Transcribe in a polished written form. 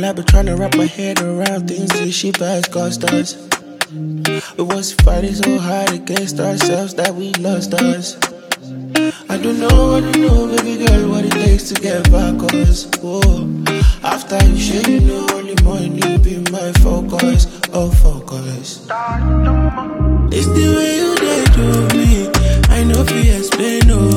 I've been trying to wrap my head around things this shit has cost us. We was fighting so hard against ourselves that we lost us. I don't know, baby girl, what it takes to get back us. Whoa. After you share, you know only money be my focus. Oh, focus. It's the way you did to me. I know if you explain, no.